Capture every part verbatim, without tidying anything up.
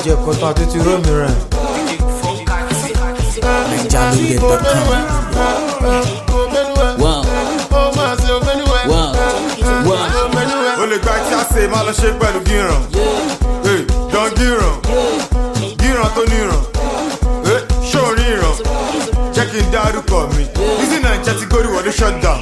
jẹ kọtàn àti ti rómi rẹ̀. Nigeria dot com. Wow. Wow. Wow. O lè gba tí a ṣe máa lọ ṣe pẹ̀lú gíran. Dán gíran. Gíran tó níran. Ṣó ríran. Jẹ́ kí n dárúkọ mi. Easy Naija ti górí wọlé shut down.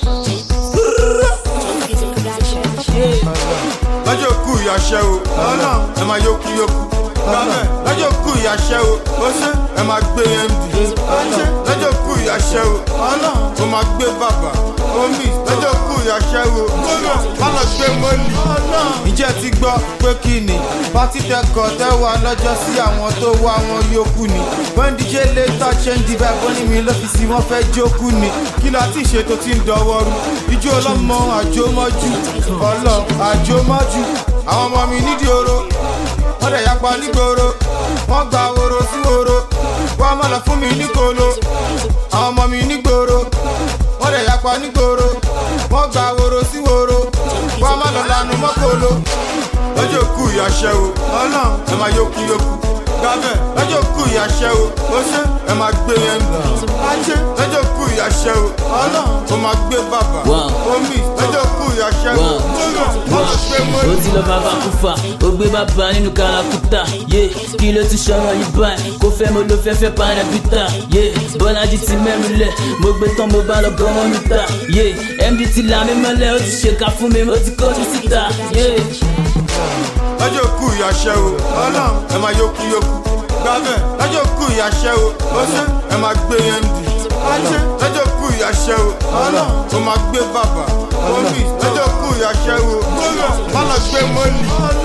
Lọ́jọ́ kú ìyàṣẹ́ o, ẹ máa yókù yókù. Lọ́jọ́ kú ìyàṣẹ́ o, ẹ máa gbé M D. Lọ́jọ́ kú ìyàṣẹ́ o, ó máa gbé bàbá. Lọ́jọ́ kú ìyàṣẹ́ o, má lọ gbé mọ́lì. Ǹjẹ́ ti gbọ́ pé kí ni pátí tẹkọ̀ tẹ́wà lọ́jọ́ sí àwọn tó wá wọn yókù ni. When D J later change the vibe ó ní mi lọ́fíìsì wọ́n fẹ́ jókù ni. Kí la ti ṣe tó ti ń dọwọ́ rú? Ijó ọlọ́mọ àjòmọ́jú, ọlọ́ àjòmọ́jú. Àwọn ọmọ mi nídìí oró, wọ́n dẹ̀ yapa nígboro. Wọ́n gba woro sí woro, wọ́n á má lọ fún mi ní kolo. Àwọn ọmọ mi nígboro, wọ́n dẹ̀ yapa nígboro. Wọ́n gba woro sí woro, wọ́n á má lọ lanu mọ́kolo. Lọ́jọ́ kú ìyàṣẹ́ o, ẹ máa yókù yókù. Lọ́jọ́ kú ìyàṣẹ́ o, ẹ máa gbé M D. Lọ́jọ́ kú ìyàṣẹ́ o, ó máa gbé bàbá. Lọ́jọ́ kú ìyàṣẹ́ o, ó máa gbé mọ́lì. Ó ti lọ bàbá kúfà, ó gbé bàbá nínú kàràkútà. Kí ló ti ṣọ̀rọ̀ yìí báyìí? Kò fẹ́ mo ló fẹ́ fẹ́ padà bítà. Bọ́lájí ti mẹ́rin lẹ̀, mo gbé tán mo bá lọ gan wọn níta. M D ti là mí mọ́lẹ̀, ó ti ṣèkà fún mi, ó ti kọ́ mi síta. Lọ́jọ́ kú ìyàṣẹ́ o, ẹ máa yókù yókù. Lọ́jọ́ kú ìyàṣẹ́ o, ẹ máa gbé M D. Lọ́jọ́ kú ìyàṣẹ́ o, ó máa gbé bàbá. Lọ́jọ́ kú ìyàṣẹ́ o, má lọ gbé mọ́lì.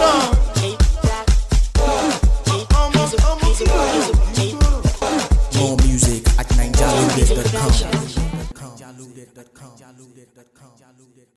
More music at Nigeria dot com.